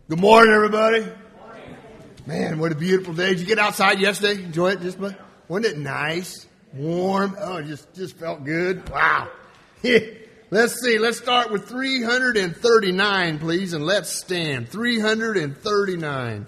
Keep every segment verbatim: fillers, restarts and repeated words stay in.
Good morning, everybody. Good morning. Man, what a beautiful day. Did you get outside yesterday? Enjoy it? Just, wasn't it nice? Warm? Oh, it just, just felt good. Wow. Let's see. Let's start with three hundred thirty-nine, please, and let's stand. three hundred thirty-nine.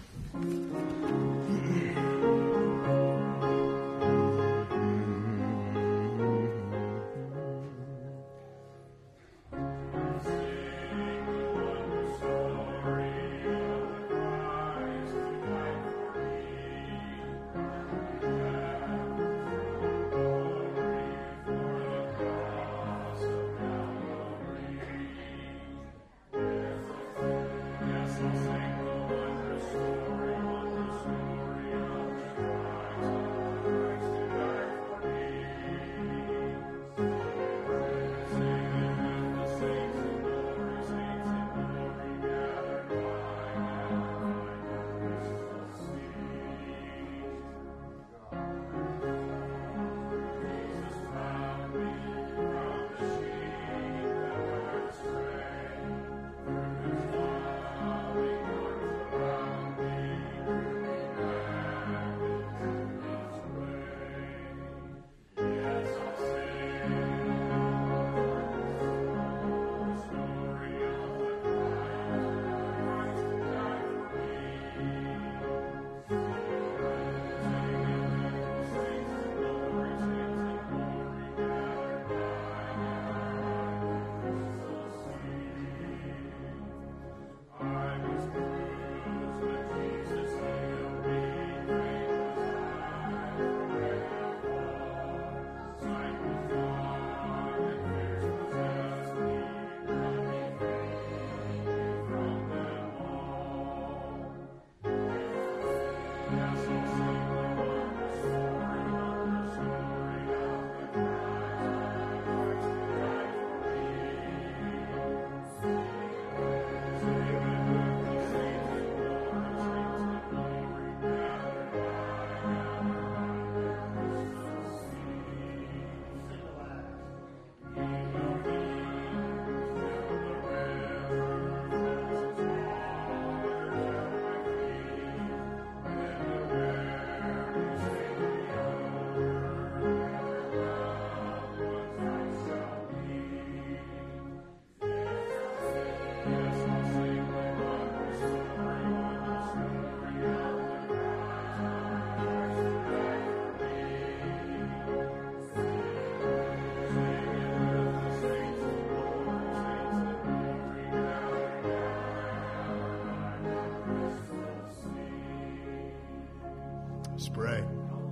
Let's pray.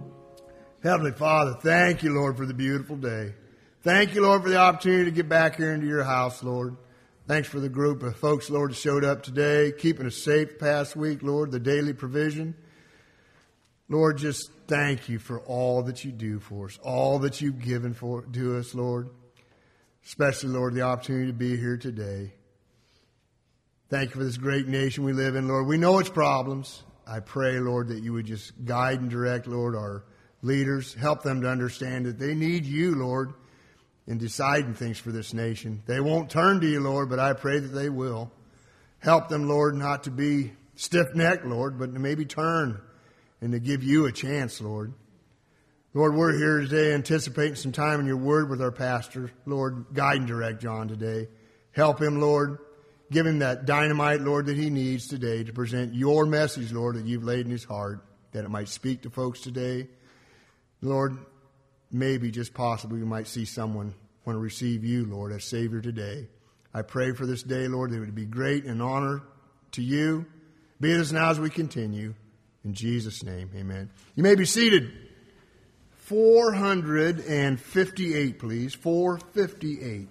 Heavenly Father, thank you, Lord, for the beautiful day. Thank you, Lord, for the opportunity to get back here into your house, Lord. Thanks for the group of folks, Lord, that showed up today, keeping us safe past week, Lord, the daily provision. Lord, just thank you for all that you do for us, all that you've given for to us, Lord. Especially, Lord, the opportunity to be here today. Thank you for this great nation we live in, Lord. We know its problems. I pray, Lord, that you would just guide and direct, Lord, our leaders. Help them to understand that they need you, Lord, in deciding things for this nation. They won't turn to you, Lord, but I pray that they will. Help them, Lord, not to be stiff-necked, Lord, but to maybe turn and to give you a chance, Lord. Lord, we're here today anticipating some time in your word with our pastor. Lord, guide and direct John today. Help him, Lord. Give him that dynamite, Lord, that he needs today to present your message, Lord, that you've laid in his heart, that it might speak to folks today. Lord, maybe just possibly we might see someone want to receive you, Lord, as Savior today. I pray for this day, Lord, that it would be great and honor to you. Be with us now as we continue. In Jesus' name, amen. You may be seated. four hundred fifty-eight, please. four fifty-eight.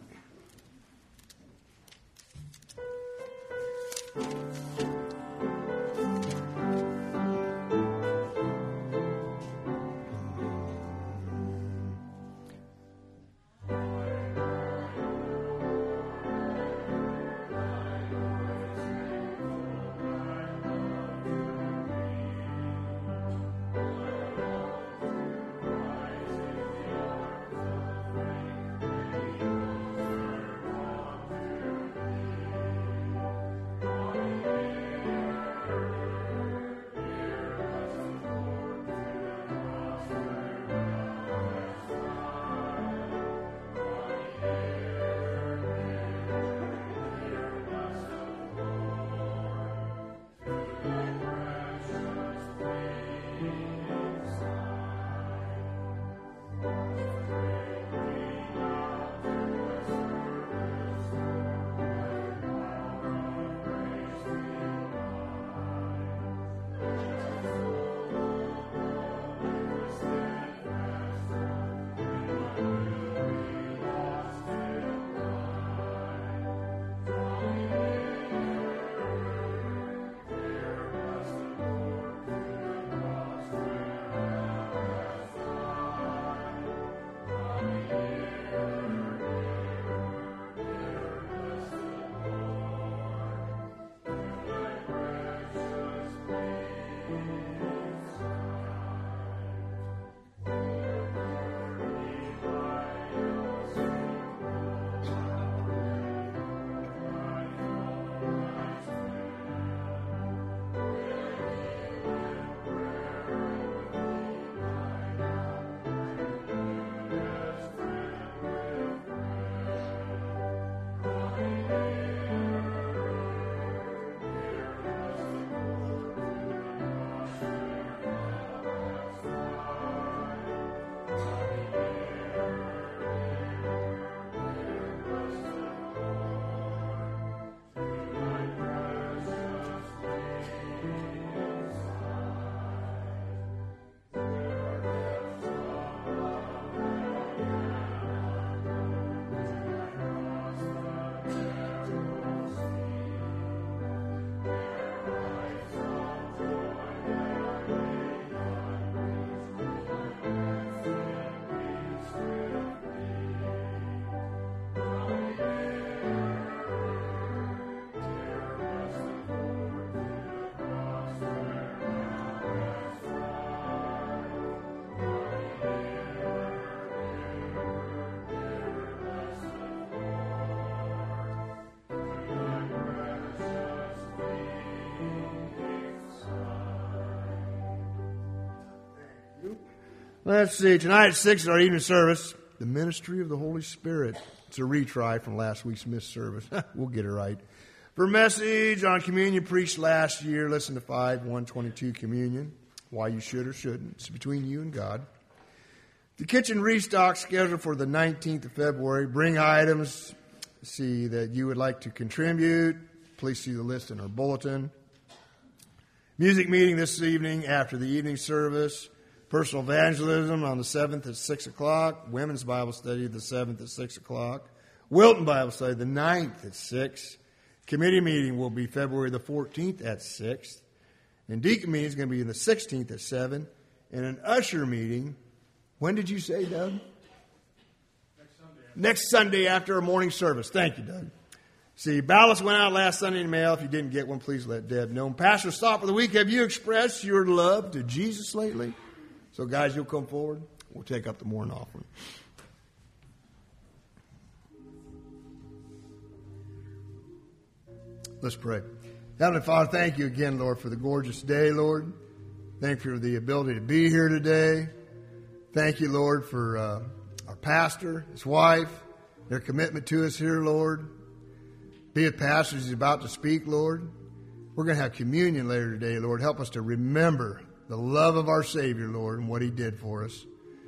Let's see. Tonight at six is our evening service. The Ministry of the Holy Spirit. It's a retry from last week's missed service. We'll get it right. For a message on communion preached last year, listen to five one twenty-two Communion. Why you should or shouldn't. It's between you and God. The kitchen restock scheduled for the nineteenth of February. Bring items, see that you would like to contribute. Please see the list in our bulletin. Music meeting this evening after the evening service. Personal evangelism on the seventh at six o'clock. Women's Bible study the seventh at six o'clock. Wilton Bible study the ninth at six. Committee meeting will be February the fourteenth at six. And deacon meeting is going to be the sixteenth at seven. And an usher meeting, when did you say, Doug? Next Sunday. Next Sunday after our morning service. Thank you, Doug. See, ballots went out last Sunday in the mail. If you didn't get one, please let Deb know. Pastor, stop for the week. Have you expressed your love to Jesus lately? So, guys, you'll come forward. We'll take up the morning offering. Let's pray. Heavenly Father, thank you again, Lord, for the gorgeous day, Lord. Thank you for the ability to be here today. Thank you, Lord, for uh, our pastor, his wife, their commitment to us here, Lord. Be with Pastor as he's about to speak, Lord. We're going to have communion later today, Lord. Help us to remember the love of our Savior, Lord, and what He did for us.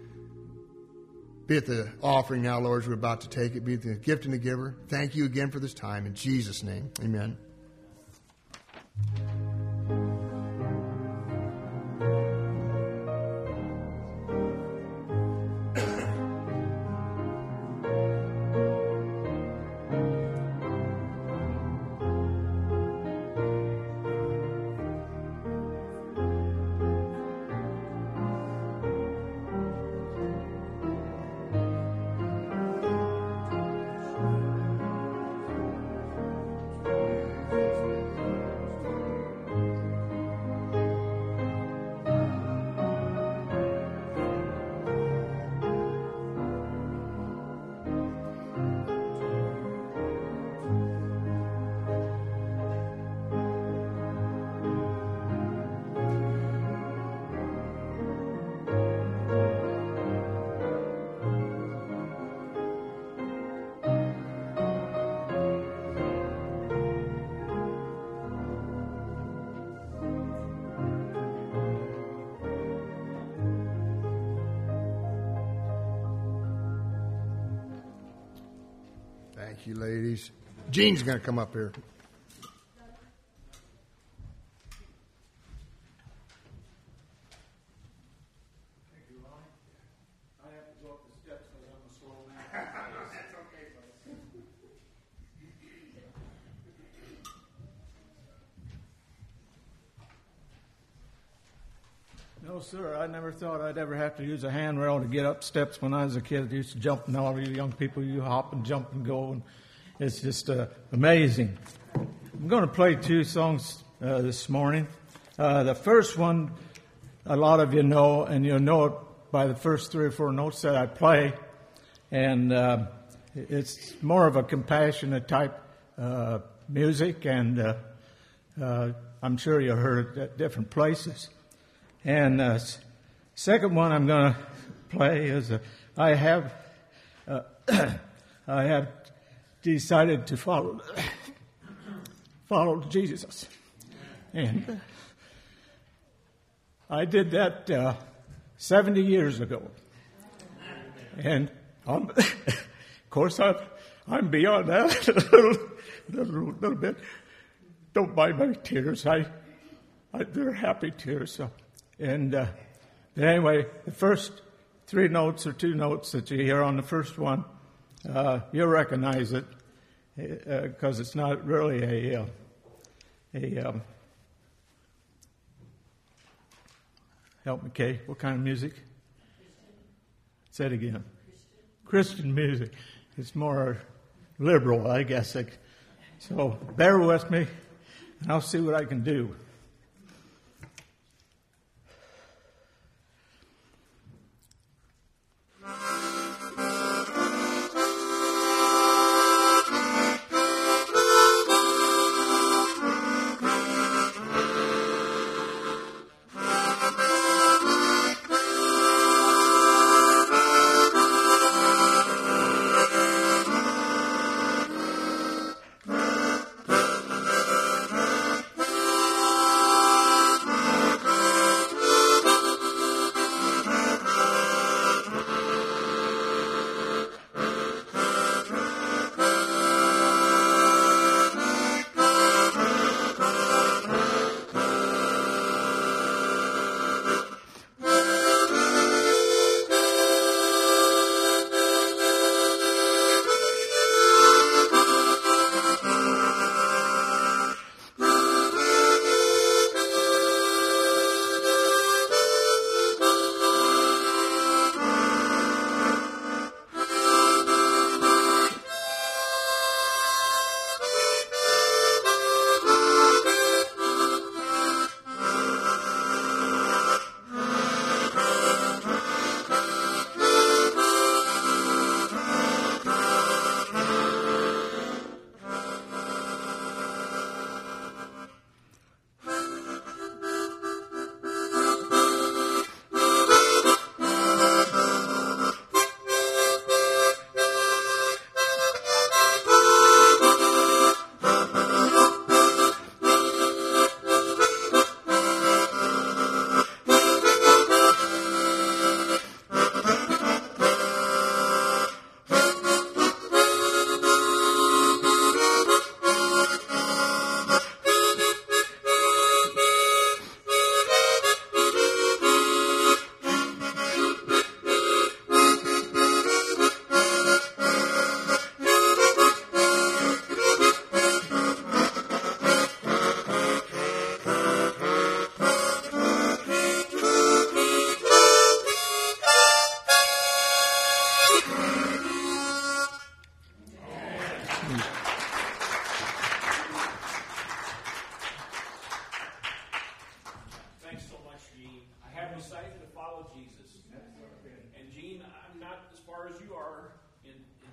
Be at the offering now, Lord, as we're about to take it. Be at the gift and the giver. Thank you again for this time. In Jesus' name, amen. Thank you, ladies. Jean's going to come up here. Thank you, Ronnie. I have to go up the steps because I'm a slow man. That's okay, buddy. No, sir. I never thought I'd ever have to use a handrail to get up steps when I was a kid. I used to jump, and all of you young people, you hop and jump and go, and it's just uh, amazing. I'm going to play two songs uh, this morning. Uh, the first one, a lot of you know, and you'll know it by the first three or four notes that I play, and uh, it's more of a compassionate type uh, music, and uh, uh, I'm sure you heard it at different places. And uh, second one I'm going to play is uh, I have uh, I have decided to follow follow Jesus, and I did that uh, seventy years ago. And I'm, of course I'm I'm beyond that a little, little little bit. Don't mind my tears. I, I they're happy tears. So. And uh, but anyway, the first three notes or two notes that you hear on the first one, uh, you'll recognize it because uh, it's not really a uh, a. Um, help me, Kay. What kind of music? Say it again. Christian music. It's more liberal, I guess. So bear with me, and I'll see what I can do.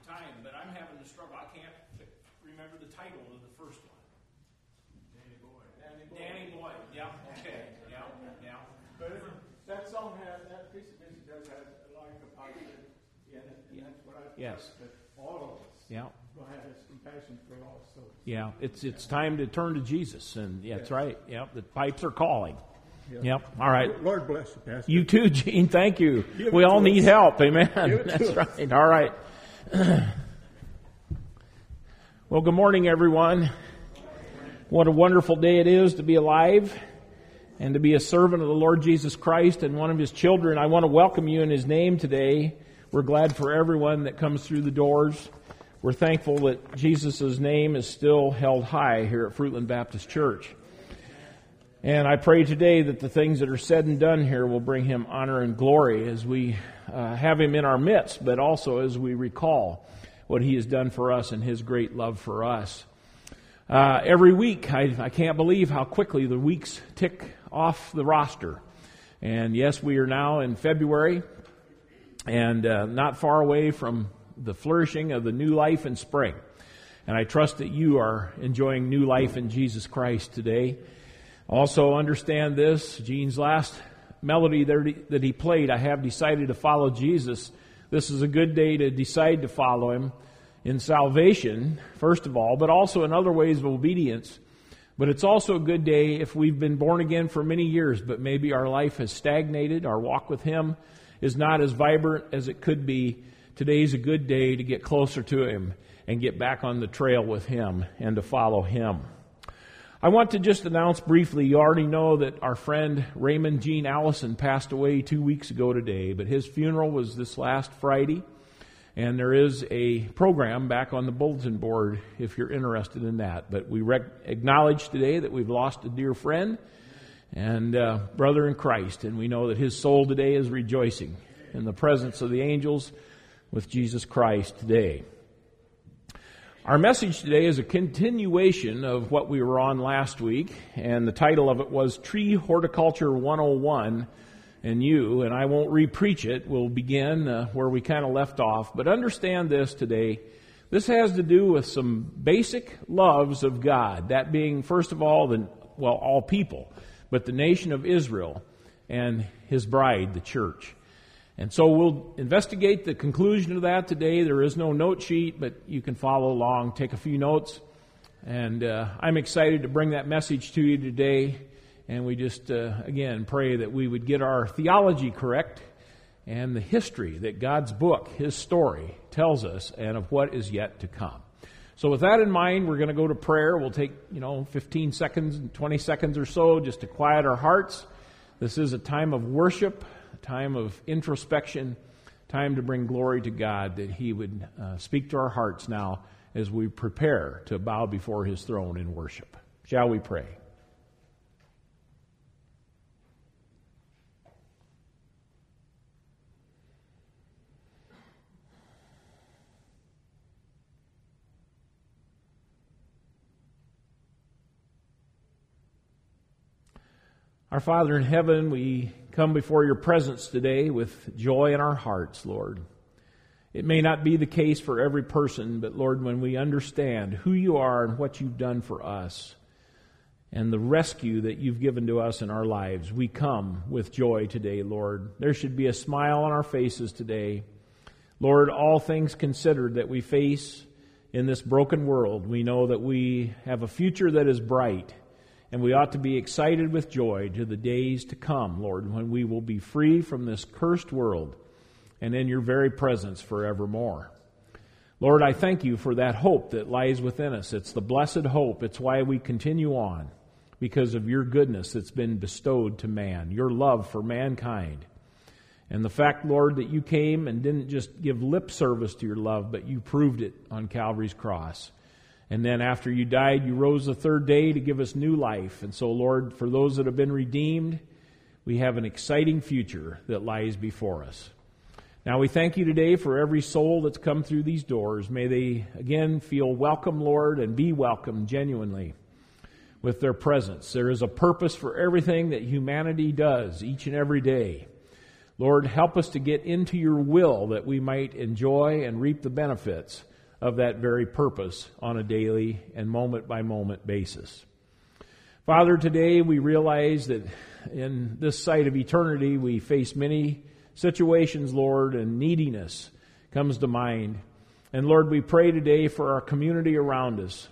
time, but I'm having to struggle. I can't remember the title of the first one. Danny Boyd. Danny Boyd. Danny Boyd. Yeah. Okay. Yeah. Yeah. But it, that song has that piece of music does have like a pipe in it, and that's what I yes. That all of us. Yeah. Will have this compassion for all souls. Yeah. It's it's time to turn to Jesus, and yeah, that's yes. right. Yep. The pipes are calling. Yep. Yep. All right. Lord bless you, Pastor. You too, Gene. Thank you. Give we all need us. help. Amen. That's right. All right. Well, good morning, everyone. What a wonderful day it is to be alive and to be a servant of the Lord Jesus Christ and one of His children. I want to welcome you in His name today. We're glad for everyone that comes through the doors. We're thankful that Jesus' name is still held high here at Fruitland Baptist Church. And I pray today that the things that are said and done here will bring Him honor and glory as we uh, have Him in our midst, but also as we recall what He has done for us and His great love for us. Uh, every week, I, I can't believe how quickly the weeks tick off the roster. And yes, we are now in February and uh, not far away from the flourishing of the new life in spring. And I trust that you are enjoying new life in Jesus Christ today. Also understand this, Gene's last melody that he played, I have decided to follow Jesus. This is a good day to decide to follow Him in salvation, first of all, but also in other ways of obedience. But it's also a good day if we've been born again for many years, but maybe our life has stagnated, our walk with Him is not as vibrant as it could be. Today's a good day to get closer to Him and get back on the trail with Him and to follow Him. I want to just announce briefly, you already know that our friend Raymond Gene Allison passed away two weeks ago today, but his funeral was this last Friday, and there is a program back on the bulletin board if you're interested in that. But we rec- acknowledge today that we've lost a dear friend and uh, brother in Christ, and we know that his soul today is rejoicing in the presence of the angels with Jesus Christ today. Our message today is a continuation of what we were on last week, and the title of it was Tree Horticulture one oh one and You, and I won't re-preach it. We'll begin uh, where we kind of left off. But understand this today. This has to do with some basic loves of God, that being, first of all, the well, all people, but the nation of Israel and His bride, the church. And so we'll investigate the conclusion of that today. There is no note sheet, but you can follow along, take a few notes. And uh, I'm excited to bring that message to you today. And we just, uh, again, pray that we would get our theology correct and the history that God's book, His story, tells us and of what is yet to come. So with that in mind, we're going to go to prayer. We'll take, you know, fifteen seconds, twenty seconds or so just to quiet our hearts. This is a time of worship, a time of introspection, time to bring glory to God, that He would uh, speak to our hearts now as we prepare to bow before His throne in worship. Shall we pray? Our Father in heaven, we come before Your presence today with joy in our hearts, Lord. It may not be the case for every person, but Lord, when we understand who You are and what You've done for us and the rescue that You've given to us in our lives, we come with joy today, Lord. There should be a smile on our faces today. Lord, all things considered that we face in this broken world, we know that we have a future that is bright. And we ought to be excited with joy to the days to come, Lord, when we will be free from this cursed world and in Your very presence forevermore. Lord, I thank You for that hope that lies within us. It's the blessed hope. It's why we continue on, because of Your goodness that's been bestowed to man, Your love for mankind. And the fact, Lord, that You came and didn't just give lip service to Your love, but You proved it on Calvary's cross. And then after You died, You rose the third day to give us new life. And so, Lord, for those that have been redeemed, we have an exciting future that lies before us. Now we thank You today for every soul that's come through these doors. May they, again, feel welcome, Lord, and be welcomed genuinely with their presence. There is a purpose for everything that humanity does each and every day. Lord, help us to get into your will that we might enjoy and reap the benefits of that very purpose on a daily and moment-by-moment basis. Father, today we realize that in this sight of eternity we face many situations, Lord, and neediness comes to mind. And Lord, we pray today for our community around us.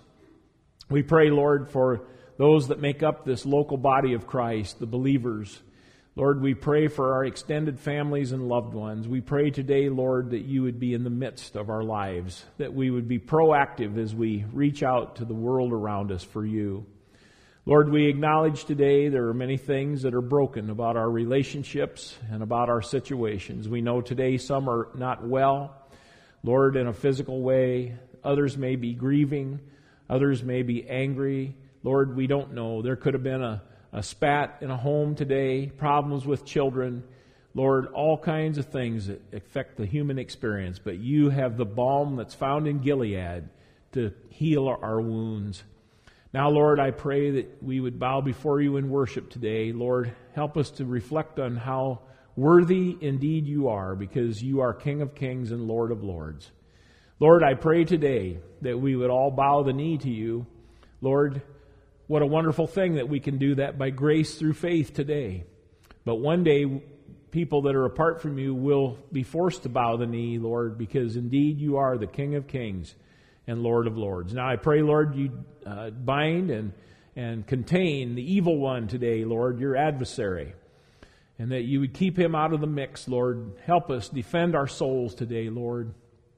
We pray, Lord, for those that make up this local body of Christ, the believers. Lord, we pray for our extended families and loved ones. We pray today, Lord, that you would be in the midst of our lives, that we would be proactive as we reach out to the world around us for you. Lord, we acknowledge today there are many things that are broken about our relationships and about our situations. We know today some are not well, Lord, in a physical way. Others may be grieving. Others may be angry. Lord, we don't know. There could have been a A spat in a home today, problems with children, Lord, all kinds of things that affect the human experience. But you have the balm that's found in Gilead to heal our wounds. Now, Lord, I pray that we would bow before you in worship today. Lord, help us to reflect on how worthy indeed you are, because you are King of kings and Lord of lords. Lord, I pray today that we would all bow the knee to you. Lord, what a wonderful thing that we can do that by grace through faith today. But one day, people that are apart from you will be forced to bow the knee, Lord, because indeed you are the King of kings and Lord of lords. Now I pray, Lord, you uh, bind and, and contain the evil one today, Lord, your adversary, and that you would keep him out of the mix, Lord. Help us defend our souls today, Lord,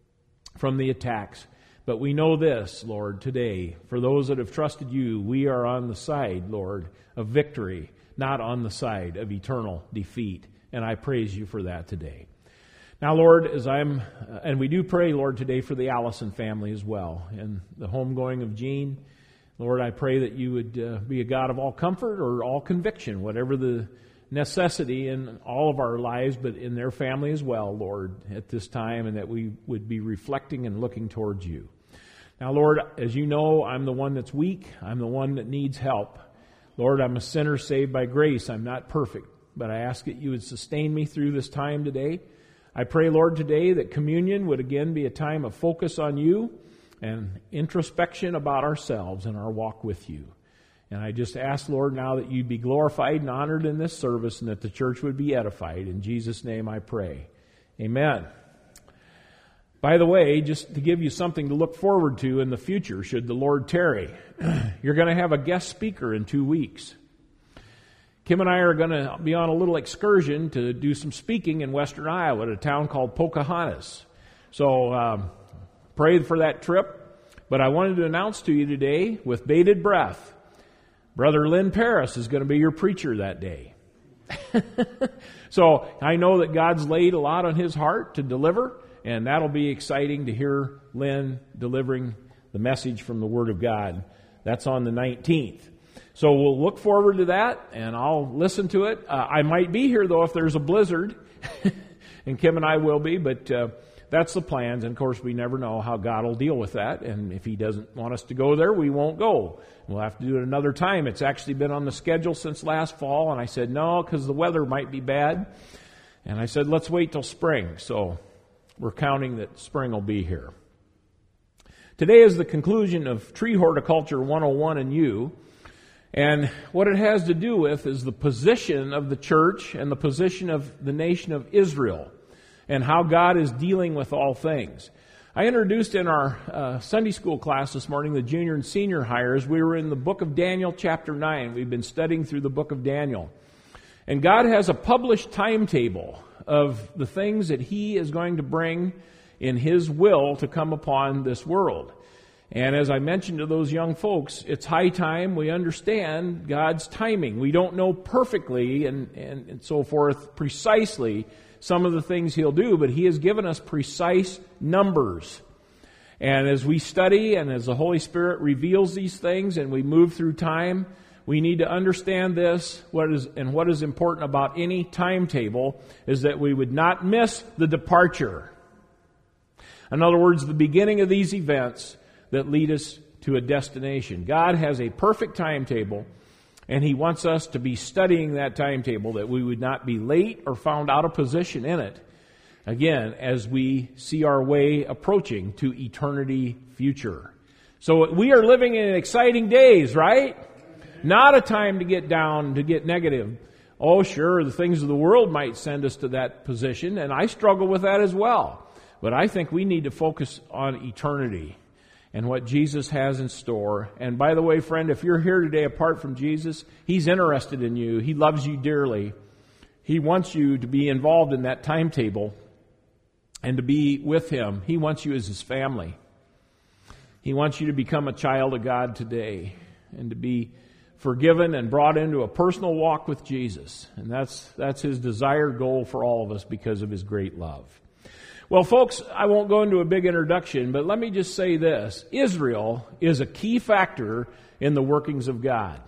from the attacks. But we know this, Lord, today, for those that have trusted you, we are on the side, Lord, of victory, not on the side of eternal defeat. And I praise you for that today. Now, Lord, as I'm, uh, and we do pray, Lord, today for the Allison family as well, and the homegoing of Jean. Lord, I pray that you would uh, be a God of all comfort or all conviction, whatever the necessity in all of our lives, but in their family as well, Lord, at this time, and that we would be reflecting and looking towards you. Now, Lord, as you know, I'm the one that's weak. I'm the one that needs help. Lord, I'm a sinner saved by grace. I'm not perfect, but I ask that you would sustain me through this time today. I pray, Lord, today that communion would again be a time of focus on you and introspection about ourselves and our walk with you. And I just ask, Lord, now that you'd be glorified and honored in this service and that the church would be edified. In Jesus' name I pray. Amen. By the way, just to give you something to look forward to in the future, should the Lord tarry, you're going to have a guest speaker in two weeks. Kim and I are going to be on a little excursion to do some speaking in western Iowa at a town called Pocahontas. So um, pray for that trip. But I wanted to announce to you today, with bated breath, Brother Lynn Paris is going to be your preacher that day. So I know that God's laid a lot on his heart to deliver, and that'll be exciting to hear Lynn delivering the message from the Word of God. That's on the nineteenth. So we'll look forward to that, and I'll listen to it. Uh, I might be here, though, if there's a blizzard, and Kim and I will be, but uh, that's the plans. And, of course, we never know how God will deal with that, and if he doesn't want us to go there, we won't go. We'll have to do it another time. It's actually been on the schedule since last fall, and I said, no, because the weather might be bad. And I said, let's wait till spring. So we're counting that spring will be here. Today is the conclusion of Tree Horticulture one oh one in U. And what it has to do with is the position of the church and the position of the nation of Israel and how God is dealing with all things. I introduced in our uh, Sunday school class this morning, the junior and senior hires, we were in the book of Daniel chapter nine. We've been studying through the book of Daniel. And God has a published timetable of the things that he is going to bring in his will to come upon this world. And as I mentioned to those young folks, it's high time we understand God's timing. We don't know perfectly and, and, and so forth precisely some of the things he'll do, but he has given us precise numbers. And as we study and as the Holy Spirit reveals these things and we move through time, we need to understand this. What is and what is important about any timetable is that we would not miss the departure. In other words, the beginning of these events that lead us to a destination. God has a perfect timetable, And He wants us to be studying that timetable, that we would not be late or found out of position in it. Again, as we see our way approaching to eternity future. So we are living in exciting days, right? Not a time to get down, to get negative. Oh, sure, the things of the world might send us to that position, and I struggle with that as well. But I think we need to focus on eternity and what Jesus has in store. And by the way, friend, if you're here today apart from Jesus, He's interested in you. He loves you dearly. He wants you to be involved in that timetable and to be with Him. He wants you as His family. He wants you to become a child of God today and to be forgiven and brought into a personal walk with Jesus. And that's that's His desired goal for all of us because of His great love. Well, folks, I won't go into a big introduction, but let me just say this. Israel is a key factor in the workings of God.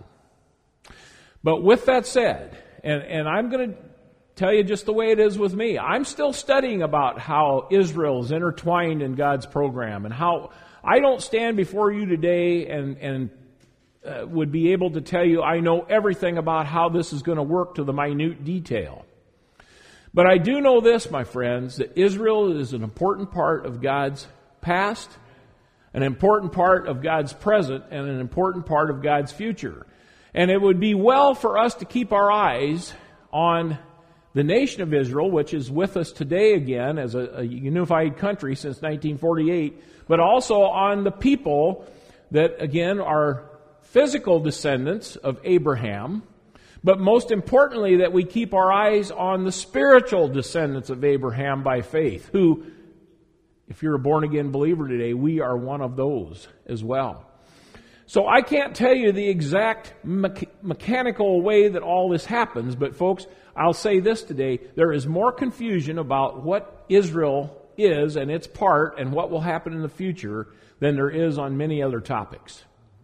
But with that said, and, and I'm going to tell you just the way it is with me, I'm still studying about how Israel is intertwined in God's program, and how I don't stand before you today and, and uh, would be able to tell you I know everything about how this is going to work to the minute detail. But I do know this, my friends, that Israel is an important part of God's past, an important part of God's present, and an important part of God's future. And it would be well for us to keep our eyes on the nation of Israel, which is with us today again as a, a unified country since nineteen forty-eight, but also on the people that, again, are physical descendants of Abraham. But most importantly, that we keep our eyes on the spiritual descendants of Abraham by faith, who, if you're a born-again believer today, we are one of those as well. So I can't tell you the exact me- mechanical way that all this happens, but folks, I'll say this today. There is more confusion about what Israel is and its part and what will happen in the future than there is on many other topics.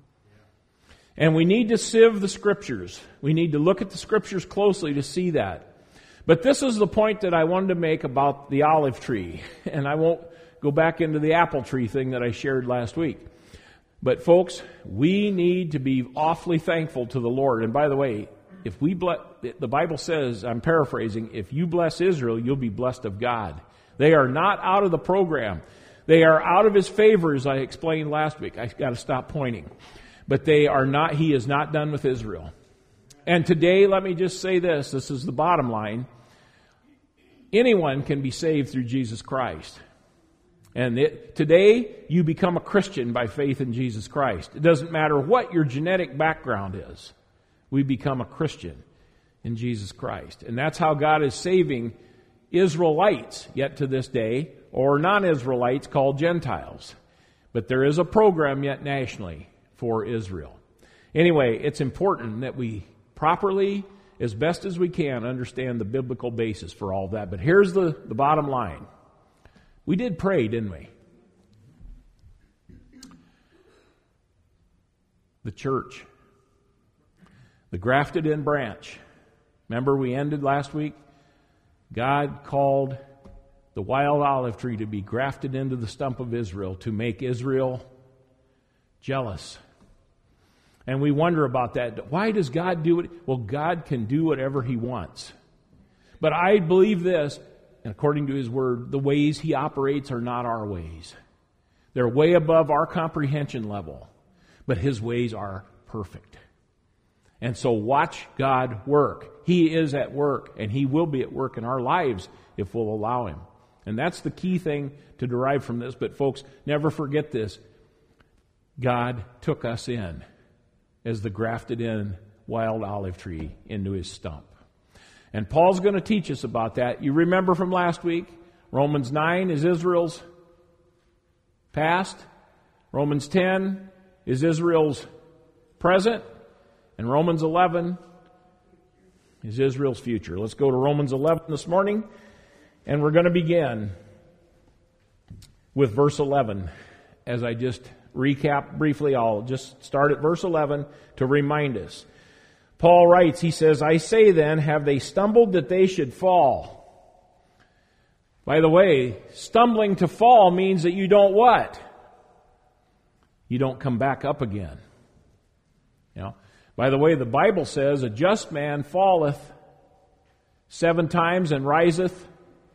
And we need to sieve the Scriptures. We need to look at the Scriptures closely to see that. But this is the point that I wanted to make about the olive tree. And I won't go back into the apple tree thing that I shared last week. But folks, we need to be awfully thankful to the Lord. And by the way, if we bless, the Bible says, I'm paraphrasing, if you bless Israel, you'll be blessed of God. They are not out of the program. They are out of His favor, as I explained last week. I've got to stop pointing. But they are not, He is not done with Israel. And today, let me just say this, this is the bottom line. Anyone can be saved through Jesus Christ. And it, today, you become a Christian by faith in Jesus Christ. It doesn't matter what your genetic background is. We become a Christian in Jesus Christ. And that's how God is saving Israelites yet to this day, or non-Israelites called Gentiles. But there is a program yet nationally for Israel. Anyway, it's important that we properly, as best as we can, understand the biblical basis for all of that. But here's the, the bottom line. We did pray, didn't we? The church. The grafted in branch. Remember we ended last week? God called the wild olive tree to be grafted into the stump of Israel to make Israel jealous. And we wonder about that. Why does God do it? Well, God can do whatever He wants. But I believe this, and according to His Word, the ways He operates are not our ways. They're way above our comprehension level. But His ways are perfect. And so watch God work. He is at work, and He will be at work in our lives if we'll allow Him. And that's the key thing to derive from this. But folks, never forget this. God took us in as the grafted in wild olive tree into His stump. And Paul's going to teach us about that. You remember from last week, Romans nine is Israel's past. Romans ten is Israel's present. And Romans eleven is Israel's future. Let's go to Romans eleven this morning. And we're going to begin with verse eleven. As I just recap briefly, I'll just start at verse eleven to remind us. Paul writes, he says, I say then, have they stumbled that they should fall? By the way, stumbling to fall means that you don't what? You don't come back up again. You know, By the way, the Bible says, a just man falleth seven times and riseth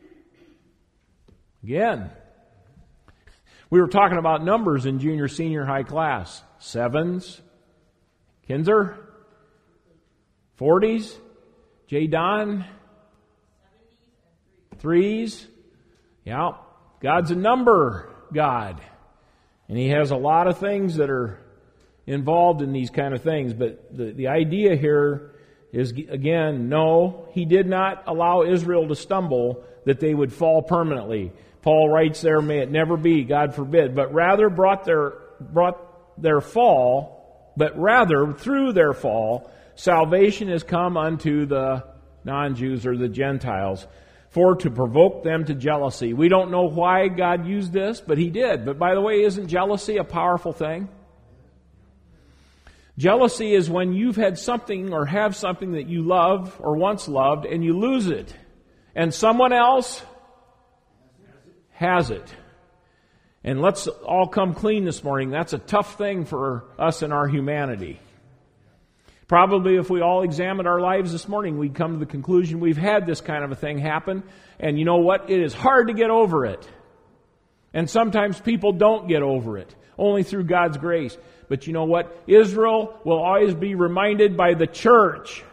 again. We were talking about numbers in junior, senior, high class. Sevens. Kinzer? Forties? J. Don? Threes? Yeah. God's a number God. And He has a lot of things that are involved in these kind of things. But the, the idea here is, again, no, He did not allow Israel to stumble that they would fall permanently. Paul writes there, may it never be, God forbid, but rather brought their, brought their fall, but rather through their fall, salvation has come unto the non-Jews or the Gentiles, for to provoke them to jealousy. We don't know why God used this, but He did. But by the way, isn't jealousy a powerful thing? Jealousy is when you've had something or have something that you love or once loved and you lose it. And someone else has it. And let's all come clean this morning. That's a tough thing for us in our humanity. Probably if we all examined our lives this morning, we'd come to the conclusion we've had this kind of a thing happen. And you know what? It is hard to get over it. And sometimes people don't get over it, only through God's grace. But you know what? Israel will always be reminded by the church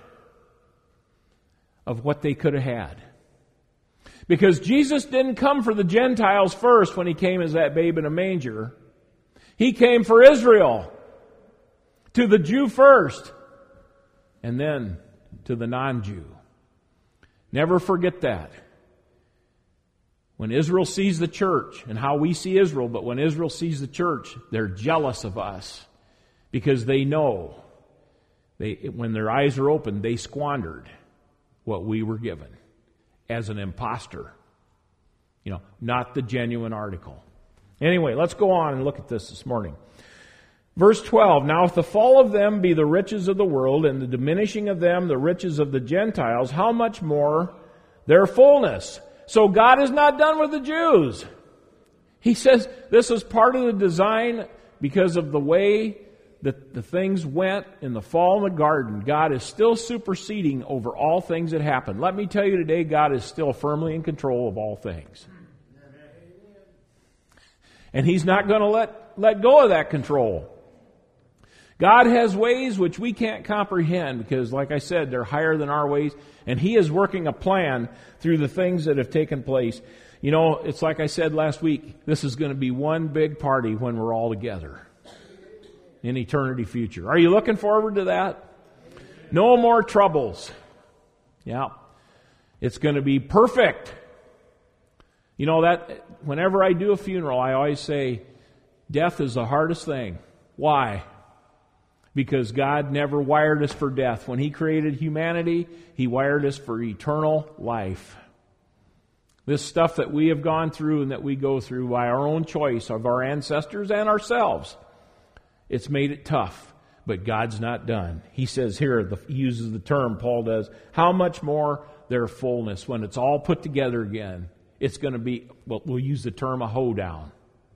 of what they could have had. Because Jesus didn't come for the Gentiles first when He came as that babe in a manger. He came for Israel. To the Jew first. And then to the non-Jew. Never forget that. When Israel sees the church, and how we see Israel, but when Israel sees the church, they're jealous of us. Because they know, they, when their eyes are open, they squandered what we were given. As an imposter. You know, not the genuine article. Anyway, let's go on and look at this this morning. Verse twelve, now if the fall of them be the riches of the world, and the diminishing of them the riches of the Gentiles, how much more their fullness? So God is not done with the Jews. He says this is part of the design because of the way that the things went in the fall in the garden. God is still superseding over all things that happen. Let me tell you today, God is still firmly in control of all things. And He's not going to let, let go of that control. God has ways which we can't comprehend because, like I said, they're higher than our ways. And He is working a plan through the things that have taken place. You know, it's like I said last week, this is going to be one big party when we're all together. In eternity future. Are you looking forward to that? No more troubles. Yeah. It's going to be perfect. You know that whenever I do a funeral, I always say, death is the hardest thing. Why? Because God never wired us for death. When He created humanity, He wired us for eternal life. This stuff that we have gone through and that we go through by our own choice of our ancestors and ourselves, it's made it tough, but God's not done. He says here, the, he uses the term, Paul does, how much more their fullness. When it's all put together again, it's going to be, well, we'll use the term a hoedown.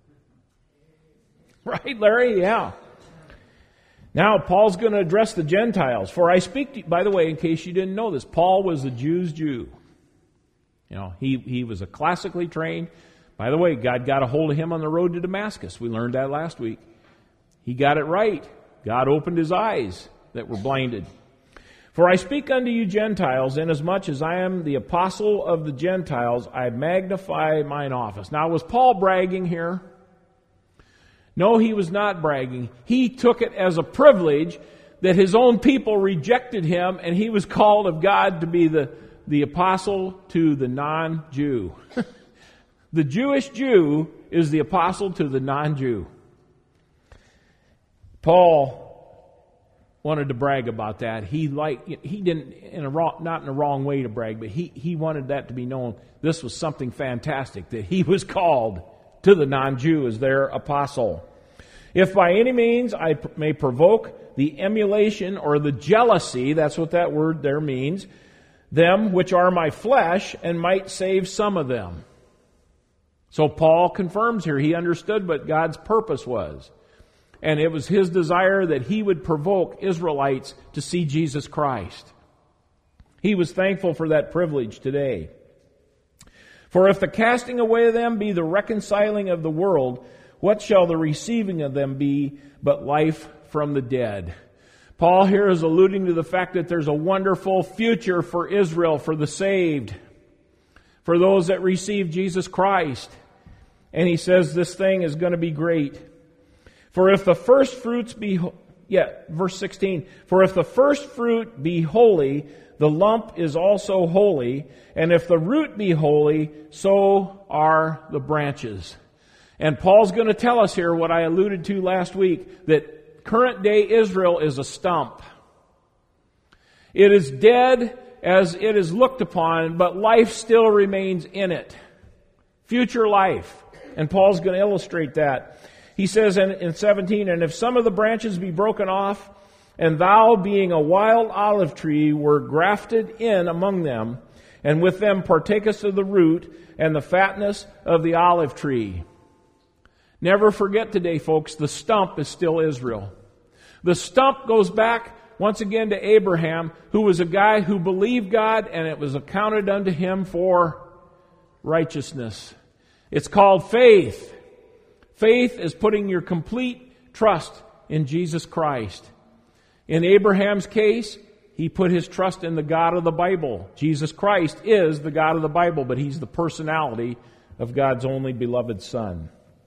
Right, Larry? Yeah. Now, Paul's going to address the Gentiles. For I speak to, by the way, in case you didn't know this, Paul was the Jew's Jew. You know, he, he was a classically trained. By the way, God got a hold of him on the road to Damascus. We learned that last week. He got it right. God opened his eyes that were blinded. For I speak unto you Gentiles, inasmuch as I am the apostle of the Gentiles, I magnify mine office. Now, was Paul bragging here? No, he was not bragging. He took it as a privilege that his own people rejected him, and he was called of God to be the, the apostle to the non-Jew. The Jewish Jew is the apostle to the non-Jew. Paul wanted to brag about that. He like he didn't in a wrong, not in a wrong way to brag, but he he wanted that to be known. This was something fantastic that he was called to the non-Jew as their apostle. If by any means I may provoke the emulation or the jealousy, that's what that word there means, them which are my flesh, and might save some of them. So Paul confirms here he understood what God's purpose was. and it was his desire that he would provoke Israelites to see Jesus Christ. He was thankful for that privilege today. For if the casting away of them be the reconciling of the world, what shall the receiving of them be but life from the dead? Paul here is alluding to the fact that there's a wonderful future for Israel, for the saved, for those that receive Jesus Christ. And he says this thing is going to be great. For if the first fruits be, yeah, verse sixteen, for if the first fruit be holy, the lump is also holy, and if the root be holy, so are the branches. And Paul's going to tell us here what I alluded to last week, that current day Israel is a stump. It is dead as it is looked upon, but life still remains in it. Future life. And Paul's going to illustrate that. He says in, in seventeen, and if some of the branches be broken off, and thou, being a wild olive tree, were grafted in among them, and with them partakest of the root and the fatness of the olive tree. Never forget today, folks, the stump is still Israel. The stump goes back once again to Abraham, who was a guy who believed God, and it was accounted unto him for righteousness. It's called faith. Faith is putting your complete trust in Jesus Christ. In Abraham's case, he put his trust in the God of the Bible. Jesus Christ is the God of the Bible, but he's the personality of God's only beloved Son.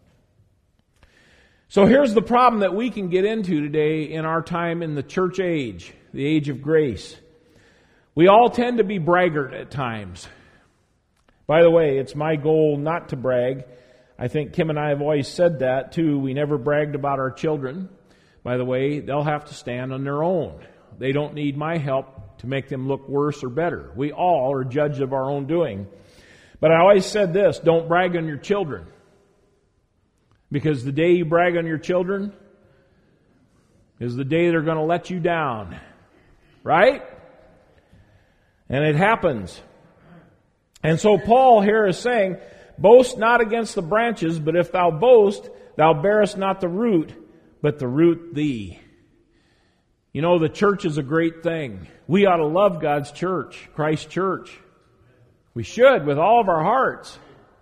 So here's the problem that we can get into today in our time in the church age, the age of grace. We all tend to be braggart at times. By the way, it's my goal not to brag. I think Kim and I have always said that too. We never bragged about our children. By the way, they'll have to stand on their own. They don't need my help to make them look worse or better. We all are judges of our own doing. But I always said this, don't brag on your children. Because the day you brag on your children is the day they're going to let you down. Right? And it happens. And so Paul here is saying, boast not against the branches, but if thou boast, thou bearest not the root, but the root thee. You know, the church is a great thing. We ought to love God's church, Christ's church. We should with all of our hearts.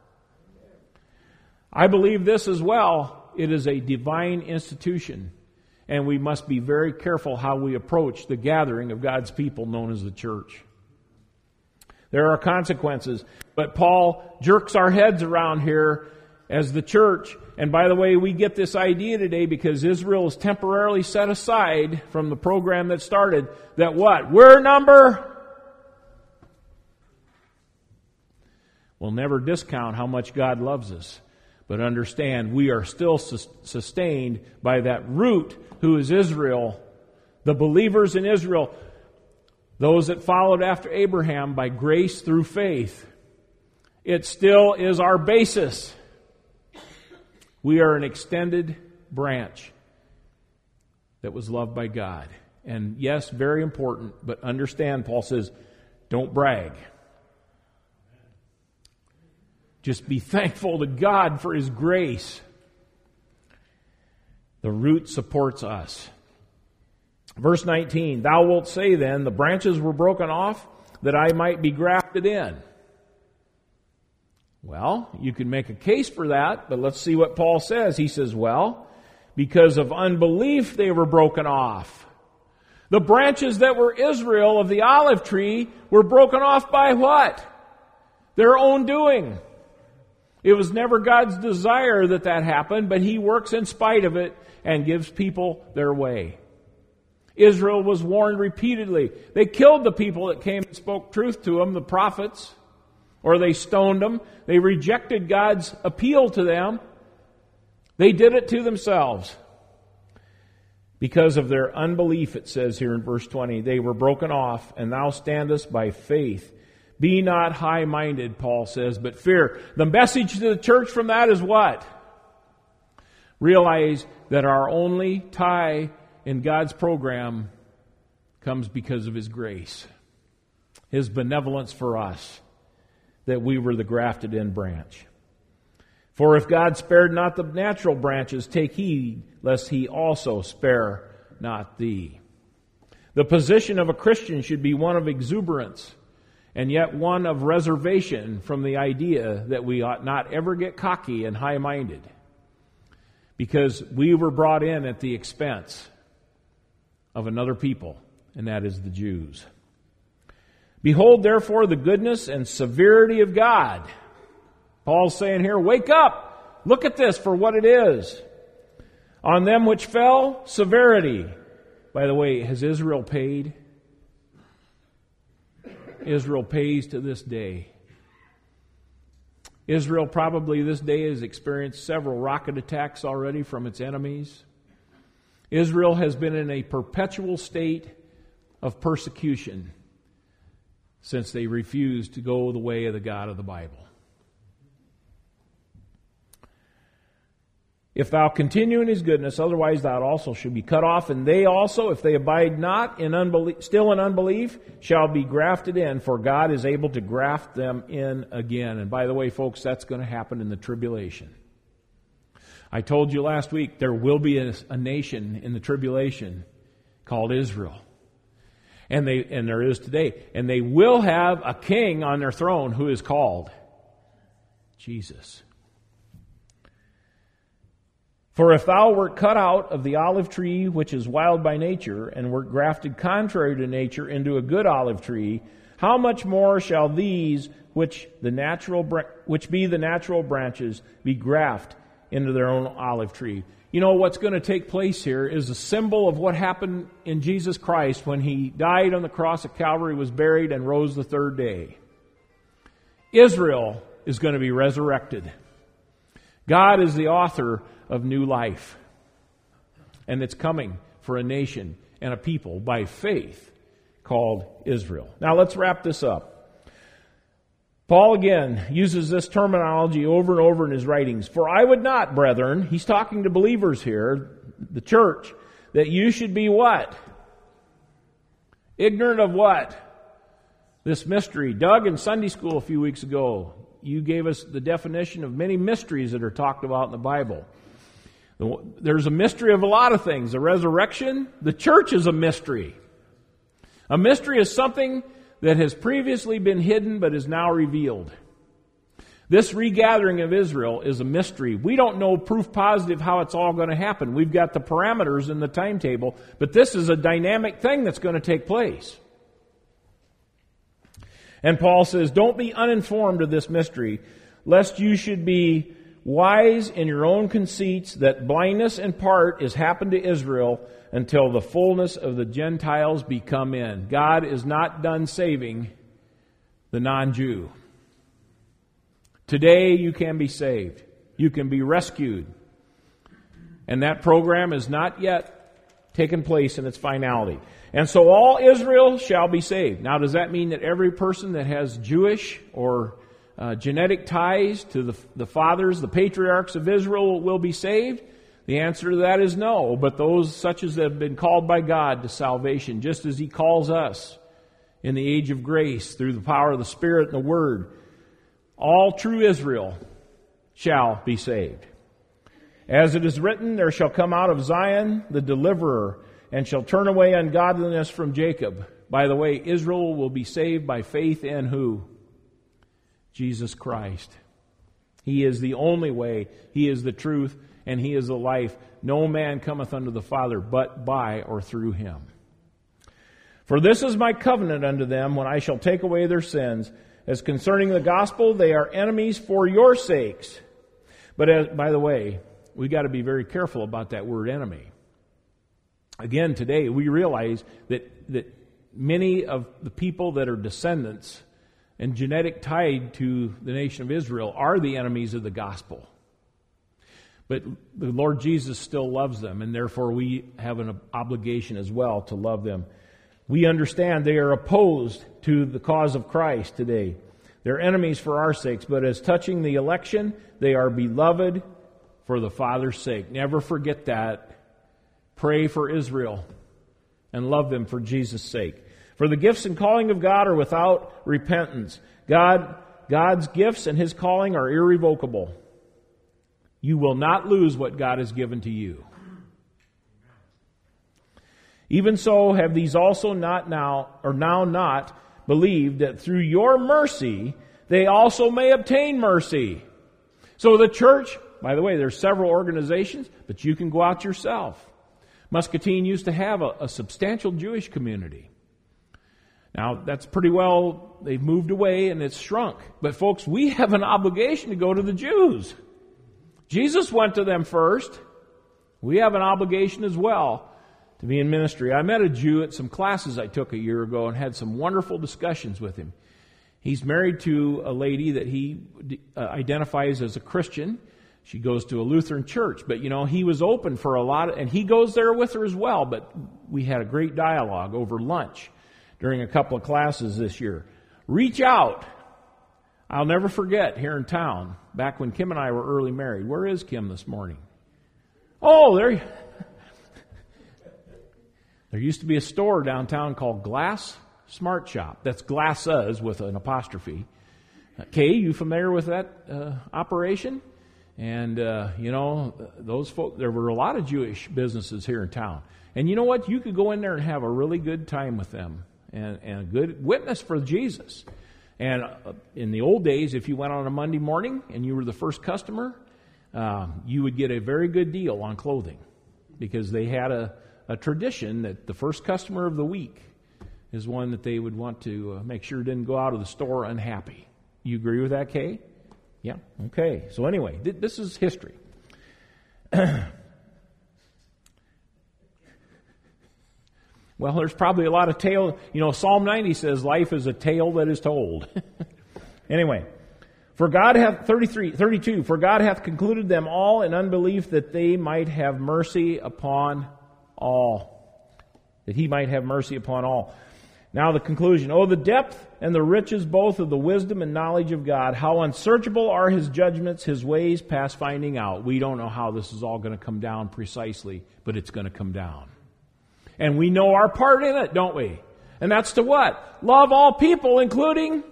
I believe this as well. It is a divine institution, and we must be very careful how we approach the gathering of God's people known as the church. There are consequences, but Paul jerks our heads around here as the church. And by the way, we get this idea today because Israel is temporarily set aside from the program that started, that what? We're number. We'll never discount how much God loves us. But understand, we are still sus- sustained by that root who is Israel, the believers in Israel, those that followed after Abraham by grace through faith. It still is our basis. We are an extended branch that was loved by God. And yes, very important, but understand, Paul says, don't brag. Just be thankful to God for His grace. The root supports us. Verse nineteen, thou wilt say then, the branches were broken off that I might be grafted in. Well, you can make a case for that, but let's see what Paul says. He says, well, because of unbelief they were broken off. The branches that were Israel of the olive tree were broken off by what? Their own doing. It was never God's desire that that happened, but He works in spite of it and gives people their way. Israel was warned repeatedly. They killed the people that came and spoke truth to them, the prophets, or they stoned them. They rejected God's appeal to them. They did it to themselves. Because of their unbelief, it says here in verse twenty, they were broken off, and thou standest by faith. Be not high-minded, Paul says, but fear. The message to the church from that is what? Realize that our only tie in God's program comes because of His grace. His benevolence for us, that we were the grafted in branch. For if God spared not the natural branches, take heed lest he also spare not thee. The position of a Christian should be one of exuberance, and yet one of reservation from the idea that we ought not ever get cocky and high-minded, because we were brought in at the expense of another people, and that is the Jews. Behold, therefore, the goodness and severity of God. Paul's saying here, wake up! Look at this for what it is. On them which fell, severity. By the way, has Israel paid? Israel pays to this day. Israel probably this day has experienced several rocket attacks already from its enemies. Israel has been in a perpetual state of persecution since they refused to go the way of the God of the Bible. If thou continue in his goodness, otherwise thou also should be cut off, and they also, if they abide not in unbelief, still in unbelief, shall be grafted in, for God is able to graft them in again. And by the way, folks, that's going to happen in the tribulation. I told you last week there will be a, a nation in the tribulation called Israel. And they and there is today. And they will have a king on their throne who is called Jesus. For if thou wert cut out of the olive tree which is wild by nature, and wert grafted contrary to nature into a good olive tree, how much more shall these which the natural which be the natural branches be grafted into their own olive tree? You know, what's going to take place here is a symbol of what happened in Jesus Christ when he died on the cross at Calvary, was buried, and rose the third day. Israel is going to be resurrected. God is the author of new life. And it's coming for a nation and a people by faith called Israel. Now let's wrap this up. Paul again uses this terminology over and over in his writings. For I would not, brethren, he's talking to believers here, the church, that you should be what? Ignorant of what? This mystery. Doug, in Sunday school a few weeks ago, you gave us the definition of many mysteries that are talked about in the Bible. There's a mystery of a lot of things. The resurrection, the church is a mystery. A mystery is something that has previously been hidden but is now revealed. This regathering of Israel is a mystery. We don't know proof positive how it's all going to happen. We've got the parameters in the timetable, but this is a dynamic thing that's going to take place. And Paul says, don't be uninformed of this mystery, lest you should be wise in your own conceits, that blindness in part is happened to Israel until the fullness of the Gentiles be come in. God is not done saving the non-Jew. Today you can be saved. You can be rescued. And that program is not yet taken place in its finality. And so all Israel shall be saved. Now, does that mean that every person that has Jewish or uh, genetic ties to the, the fathers, the patriarchs of Israel will be saved? The answer to that is no. But those such as have been called by God to salvation, just as He calls us in the age of grace through the power of the Spirit and the Word, all true Israel shall be saved. As it is written, there shall come out of Zion the deliverer, and shall turn away ungodliness from Jacob. By the way, Israel will be saved by faith in who? Jesus Christ. He is the only way. He is the truth, and He is the life. No man cometh unto the Father but by or through Him. For this is my covenant unto them when I shall take away their sins. As concerning the gospel, they are enemies for your sakes. But as, by the way, we got to be very careful about that word enemy. Again, today we realize that, that many of the people that are descendants and genetic tied to the nation of Israel are the enemies of the gospel. But the Lord Jesus still loves them, and therefore we have an obligation as well to love them. We understand they are opposed to the cause of Christ today. They're enemies for our sakes, but as touching the election, they are beloved for the Father's sake. Never forget that. Pray for Israel and love them for Jesus' sake. For the gifts and calling of God are without repentance. God, God's gifts and His calling are irrevocable. You will not lose what God has given to you. Even so have these also not now, or now not, believed that through your mercy they also may obtain mercy. So the church, by the way, there's several organizations, but you can go out yourself. Muscatine used to have a, a substantial Jewish community. Now, that's pretty well, they've moved away and it's shrunk. But folks, we have an obligation to go to the Jews. Jesus went to them first. We have an obligation as well to be in ministry. I met a Jew at some classes I took a year ago and had some wonderful discussions with him. He's married to a lady that he uh, identifies as a Christian. She goes to a Lutheran church, but you know, he was open for a lot of, and he goes there with her as well, but we had a great dialogue over lunch during a couple of classes this year. Reach out. I'll never forget here in town, back when Kim and I were early married. Where is Kim this morning? Oh, there you There used to be a store downtown called Glass Smart Shop. That's Glasses with an apostrophe. Kay, you familiar with that uh, operation? And, uh, you know, those folk, there were a lot of Jewish businesses here in town. And you know what? You could go in there and have a really good time with them and, and a good witness for Jesus. And uh, in the old days, if you went on a Monday morning and you were the first customer, uh, you would get a very good deal on clothing because they had a a tradition that the first customer of the week is one that they would want to uh, make sure didn't go out of the store unhappy. You agree with that, Kay? Yeah? Okay. So anyway, th- this is history. Well, there's probably a lot of tale. You know, Psalm ninety says life is a tale that is told. Anyway, for God hath, thirty-three, thirty-two, for God hath concluded them all in unbelief that they might have mercy upon all, that he might have mercy upon all. Now the conclusion. Oh, the depth and the riches both of the wisdom and knowledge of God. How unsearchable are his judgments, his ways past finding out. We don't know how this is all going to come down precisely, but it's going to come down. And we know our part in it, don't we? And that's to what? Love all people, including...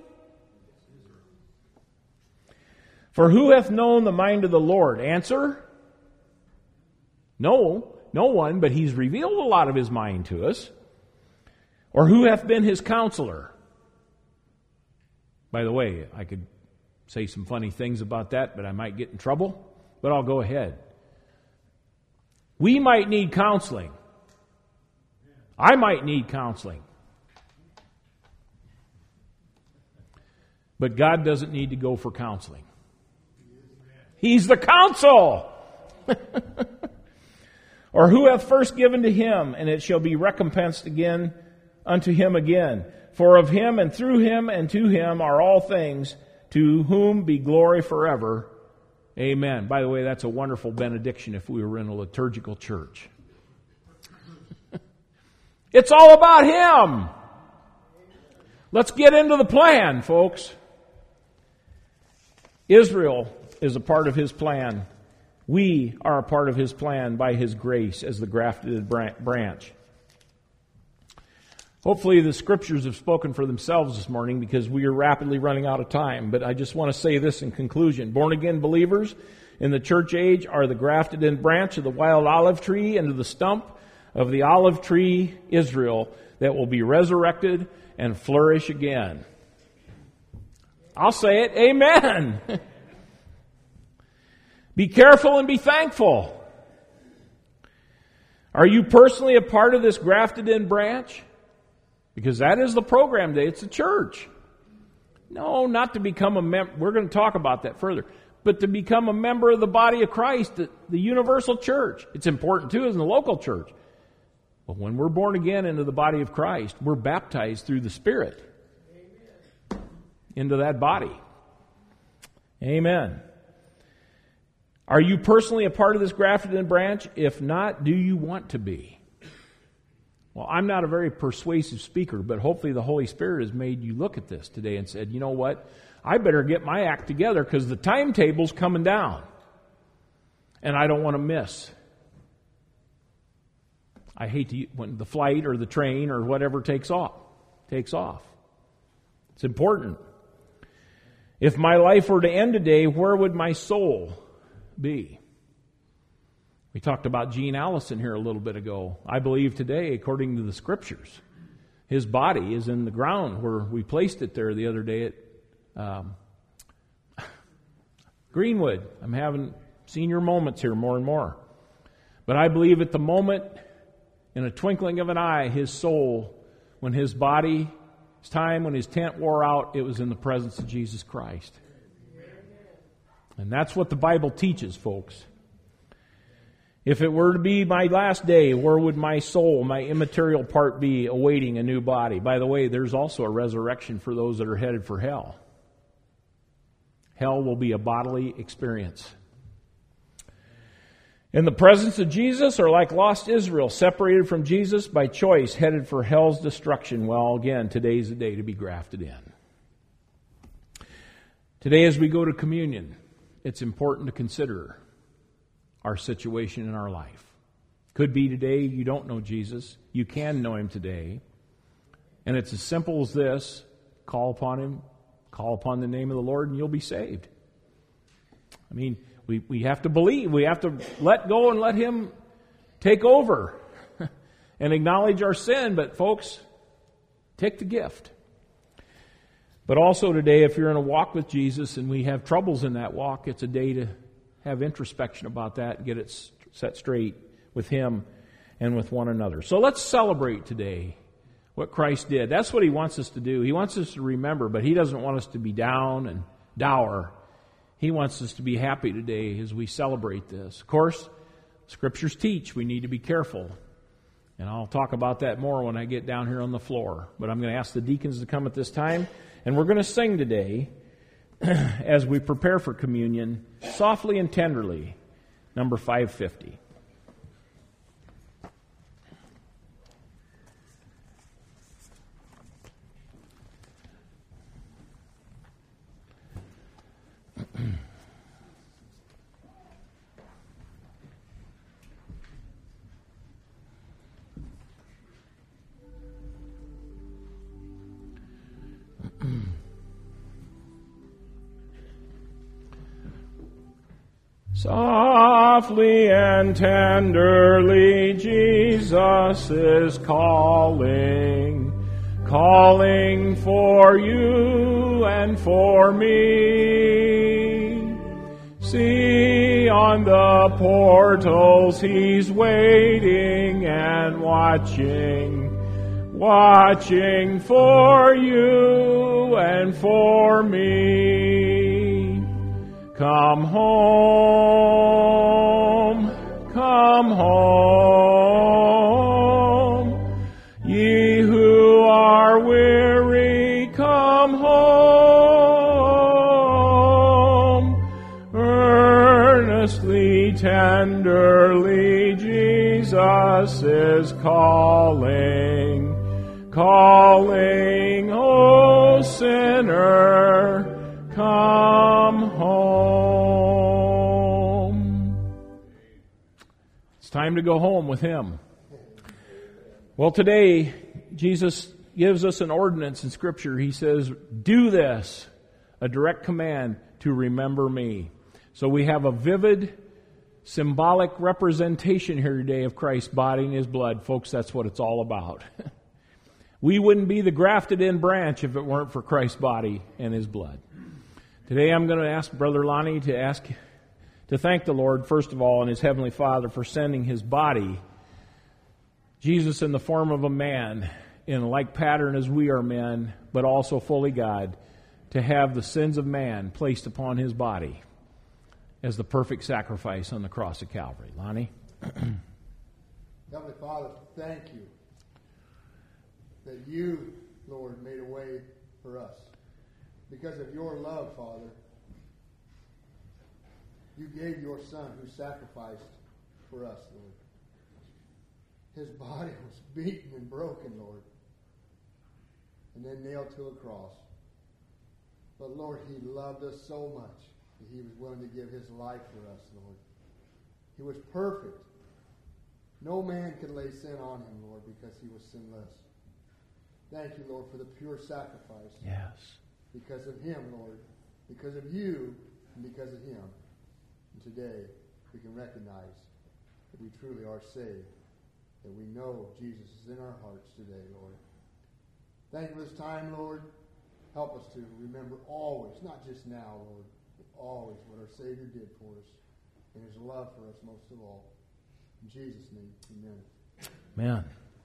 For who hath known the mind of the Lord? Answer? No. No one, but he's revealed a lot of his mind to us. Or who hath been his counselor? By the way, I could say some funny things about that, but I might get in trouble. But I'll go ahead. We might need counseling. I might need counseling. But God doesn't need to go for counseling. He's the counsel. Or who hath first given to him, and it shall be recompensed again unto him again. For of him and through him and to him are all things, to whom be glory forever. Amen. By the way, that's a wonderful benediction if we were in a liturgical church. It's all about him. Let's get into the plan, folks. Israel is a part of his plan. We are a part of his plan by his grace as the grafted branch. Hopefully the scriptures have spoken for themselves this morning because we are rapidly running out of time. But I just want to say this in conclusion. Born-again believers in the church age are the grafted in branch of the wild olive tree into the stump of the olive tree Israel that will be resurrected and flourish again. I'll say it. Amen. Be careful and be thankful. Are you personally a part of this grafted in branch? Because that is the program day. It's a church. No, not to become a member. We're going to talk about that further. But to become a member of the body of Christ, the, the universal church. It's important too as in the local church. But when we're born again into the body of Christ, we're baptized through the Spirit. Amen. Into that body. Amen. Are you personally a part of this grafted in branch? If not, do you want to be? Well, I'm not a very persuasive speaker, but hopefully the Holy Spirit has made you look at this today and said, you know what? I better get my act together because the timetable's coming down. And I don't want to miss. I hate to when the flight or the train or whatever takes off. Takes off. It's important. If my life were to end today, where would my soul be? We talked about Gene Allison here a little bit ago. I believe today, according to the Scriptures, his body is in the ground where we placed it there the other day at um, Greenwood. I'm having senior moments here more and more. But I believe at the moment, in a twinkling of an eye, his soul, when his body, his time, when his tent wore out, it was in the presence of Jesus Christ. And that's what the Bible teaches, folks. If it were to be my last day, where would my soul, my immaterial part be awaiting a new body? By the way, there's also a resurrection for those that are headed for hell. Hell will be a bodily experience. In the presence of Jesus, or like lost Israel, separated from Jesus by choice, headed for hell's destruction. Well, again, today's the day to be grafted in. Today, as we go to communion, it's important to consider our situation in our life. Could be today you don't know Jesus. You can know Him today. And it's as simple as this. Call upon Him. Call upon the name of the Lord and you'll be saved. I mean, we, we have to believe. We have to let go and let Him take over and acknowledge our sin. But folks, take the gift. But also today, if you're in a walk with Jesus and we have troubles in that walk, it's a day to have introspection about that and get it set straight with Him and with one another. So let's celebrate today what Christ did. That's what He wants us to do. He wants us to remember, but He doesn't want us to be down and dour. He wants us to be happy today as we celebrate this. Of course, Scriptures teach we need to be careful. And I'll talk about that more when I get down here on the floor. But I'm going to ask the deacons to come at this time. And we're going to sing today as we prepare for communion, Softly and Tenderly, number five fifty. Softly and tenderly Jesus is calling, calling for you and for me. See on the portals He's waiting and watching, watching for you and for me. Come home, come home, ye who are weary, come home. Earnestly, tenderly, Jesus is calling, calling, O sinner, come home. It's time to go home with Him. Well, today, Jesus gives us an ordinance in Scripture. He says, do this, a direct command to remember me. So we have a vivid, symbolic representation here today of Christ's body and His blood. Folks, that's what it's all about. We wouldn't be the grafted in branch if it weren't for Christ's body and His blood. Today I'm going to ask Brother Lonnie to ask to thank the Lord, first of all, and His Heavenly Father for sending His body, Jesus in the form of a man, in a like pattern as we are men, but also fully God, to have the sins of man placed upon His body as the perfect sacrifice on the cross of Calvary. Lonnie? Heavenly Father, thank you that you, Lord, made a way for us. Because of your love, Father, you gave your Son who sacrificed for us, Lord. His body was beaten and broken, Lord, and then nailed to a cross. But Lord, He loved us so much that He was willing to give His life for us, Lord. He was perfect. No man could lay sin on Him, Lord, because He was sinless. Thank you, Lord, for the pure sacrifice. Yes. Because of Him, Lord, because of you, and because of Him. And today, we can recognize that we truly are saved, that we know Jesus is in our hearts today, Lord. Thank you for this time, Lord. Help us to remember always, not just now, Lord, but always what our Savior did for us and his love for us most of all. In Jesus' name, amen. Amen.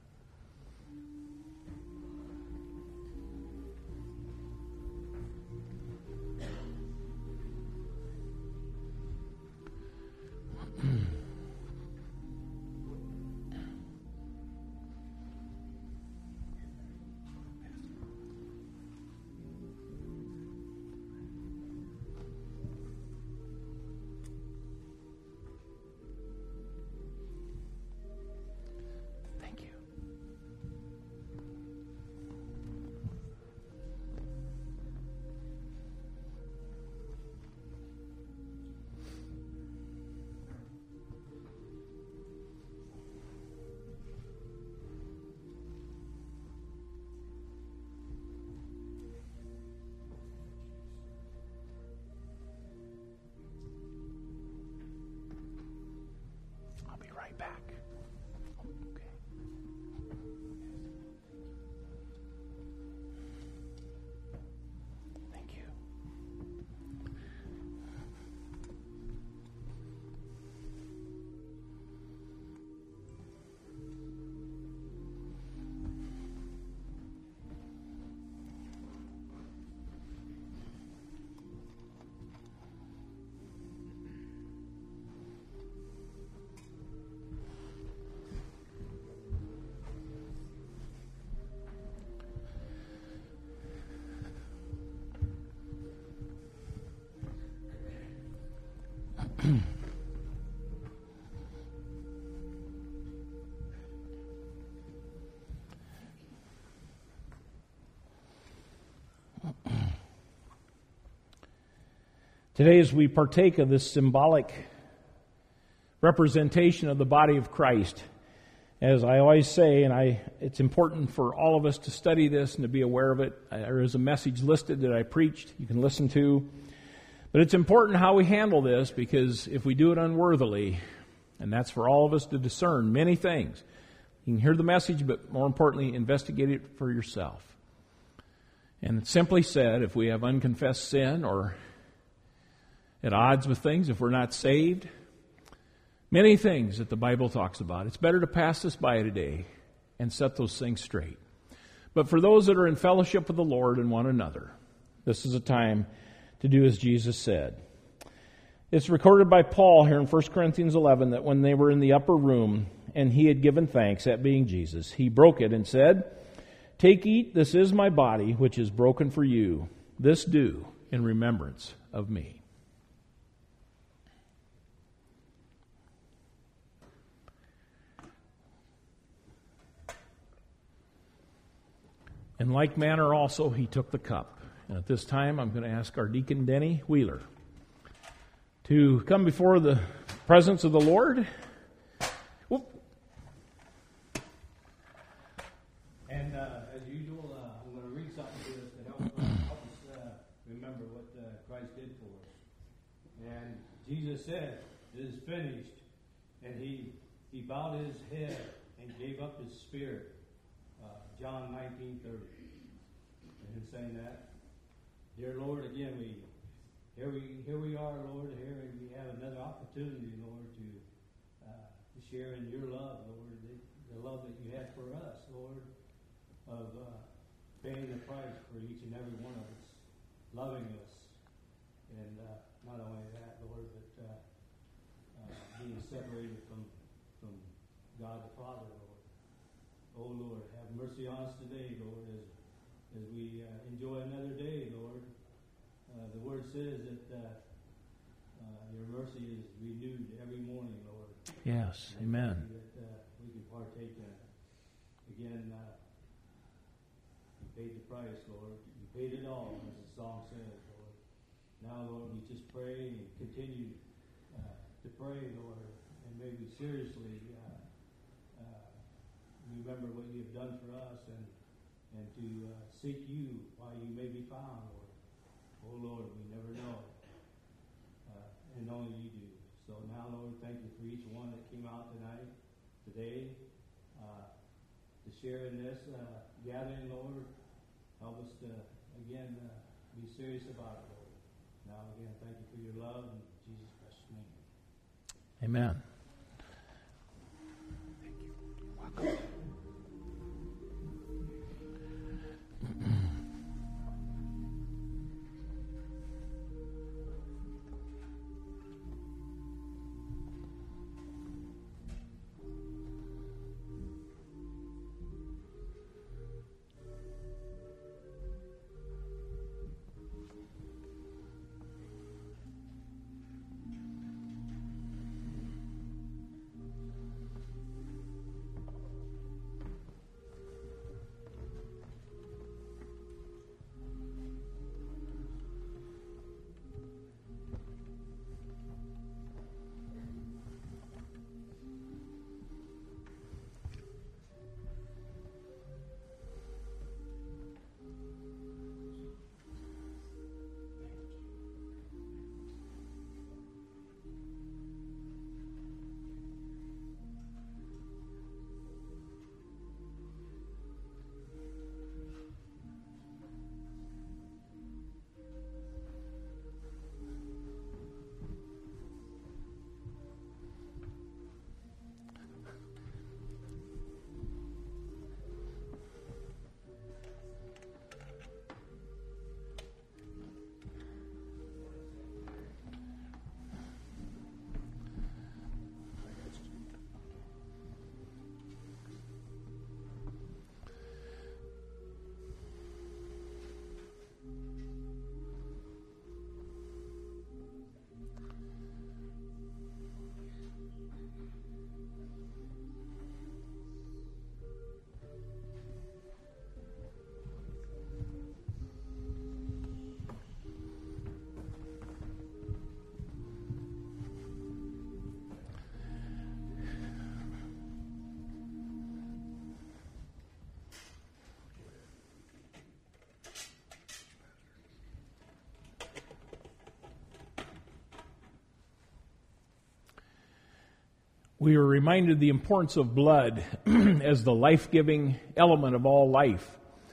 Back. Okay. Thank you. Today, as we partake of this symbolic representation of the body of Christ, as I always say, and I, it's important for all of us to study this and to be aware of it. There is a message listed that I preached you can listen to. But it's important how we handle this, because if we do it unworthily, and that's for all of us to discern many things. You can hear the message, but more importantly, investigate it for yourself. And simply said, if we have unconfessed sin or at odds with things, if we're not saved, many things that the Bible talks about, it's better to pass this by today and set those things straight. But for those that are in fellowship with the Lord and one another, this is a time to do as Jesus said. It's recorded by Paul here in First Corinthians eleven that when they were in the upper room and he had given thanks, that being Jesus, he broke it and said, "Take, eat, this is my body, which is broken for you. This do in remembrance of me." In like manner also he took the cup. And at this time I'm going to ask our deacon Denny Wheeler to come before the presence of the Lord. Whoop. And uh, as usual, uh, I'm going to read something to us to help, uh, help us uh, remember what uh, Christ did for us. And Jesus said, "It is finished." And he, he bowed his head and gave up his spirit. Uh, John nineteen thirty. And saying that, dear Lord, again we here we here we are, Lord, here and we have another opportunity, Lord, to uh, to share in your love, Lord, the, the love that you had for us, Lord, of uh, paying the price for each and every one of us, loving us, and uh, not only that, Lord, but uh, uh, being separated from from God the Father, Lord. Oh, Lord, have mercy on us today, Lord, as, as we uh, enjoy another day, Lord. Uh, the Word says that uh, uh, your mercy is renewed every morning, Lord. Yes, and amen. That uh, we can partake in it. Again, uh, you paid the price, Lord. You paid it all, as the song says, Lord. Now, Lord, we just pray and continue uh, to pray, Lord, and maybe seriously uh, uh, remember what you have done for us, and and to uh, seek you while you may be found, Lord. Oh, Lord, we never know, uh, and only you do. So now, Lord, thank you for each one that came out tonight. today uh, to share in this uh, gathering, Lord. Help us to, again, uh, be serious about it, Lord. Now, again, thank you for your love in Jesus' precious name. Amen. Thank you. Welcome. We are reminded of the importance of blood as the life-giving element of all life.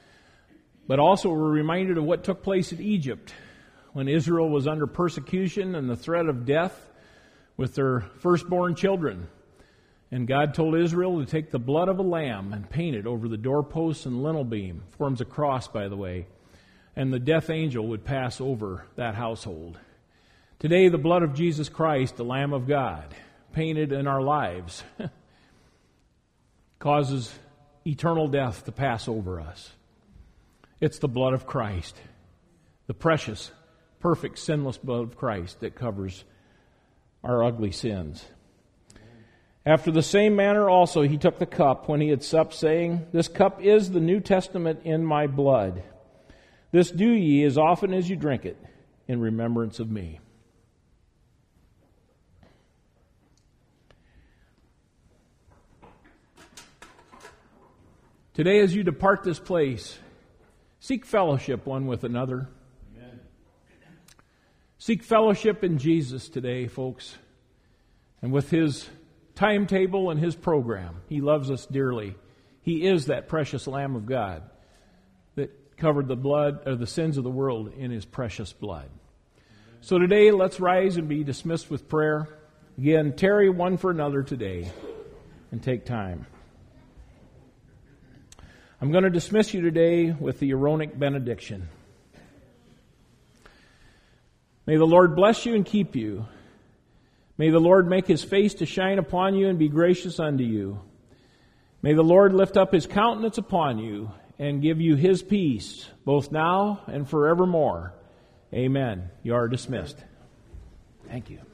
But also we're reminded of what took place in Egypt when Israel was under persecution and the threat of death with their firstborn children. And God told Israel to take the blood of a lamb and paint it over the doorposts and lintel beam. Forms a cross, by the way. And the death angel would pass over that household. Today, the blood of Jesus Christ, the Lamb of God, painted in our lives, causes eternal death to pass over us. It's the blood of Christ, the precious, perfect, sinless blood of Christ that covers our ugly sins. After the same manner also he took the cup when he had supped, saying, "This cup is the New Testament in my blood. This do ye as often as you drink it in remembrance of me." Today, as you depart this place, seek fellowship one with another. Amen. Seek fellowship in Jesus today, folks, and with His timetable and His program. He loves us dearly. He is that precious Lamb of God that covered the blood or the sins of the world in His precious blood. Amen. So today, let's rise and be dismissed with prayer. Again, tarry one for another today and take time. I'm going to dismiss you today with the Aaronic benediction. May the Lord bless you and keep you. May the Lord make His face to shine upon you and be gracious unto you. May the Lord lift up His countenance upon you and give you His peace, both now and forevermore. Amen. You are dismissed. Thank you.